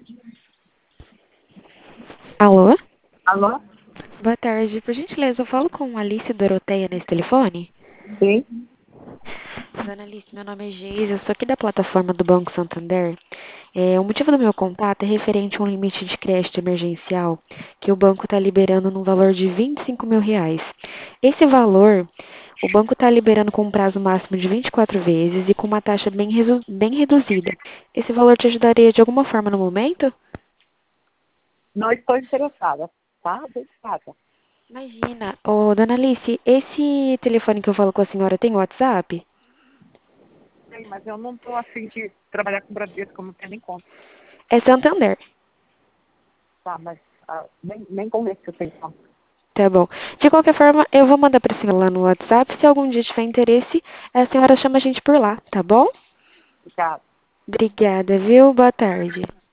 Alô? Alô? Boa tarde. Por gentileza, eu falo com Alice Doroteia nesse telefone? Sim. Dona Alice, meu nome é Geise, eu sou aqui da plataforma do Banco Santander. O motivo do meu contato é referente a um limite de crédito emergencial que o banco está liberando no valor de R$ 25.000. Esse valor, o banco está liberando com um prazo máximo de 24 vezes e com uma taxa bem reduzida. Esse valor te ajudaria de alguma forma no momento? Não estou interessada, tá? Obrigada. Imagina. Dona Alice, esse telefone que eu falo com a senhora tem WhatsApp? Sim, mas eu não estou afim de trabalhar com Bradesco, como tendo em conta. É Santander. Tá, mas nem convence que eu tenho conta. Tá bom. De qualquer forma, eu vou mandar pra senhora lá no WhatsApp. Se algum dia tiver interesse, a senhora chama a gente por lá, tá bom? Obrigada. Obrigada, viu? Boa tarde.